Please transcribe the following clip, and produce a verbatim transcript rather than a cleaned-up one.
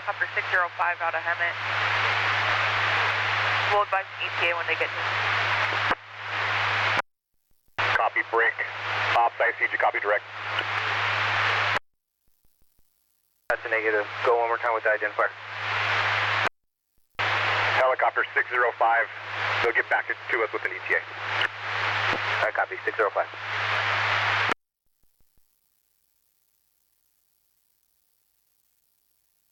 helicopter six zero five out of Hemet. We'll advise E T A when they get here. Copy, break. Ops, I C G, copy, direct. That's a negative. Go one more time with the identifier. Helicopter six zero five, they'll get back to us with an E T A. I copy, six zero five.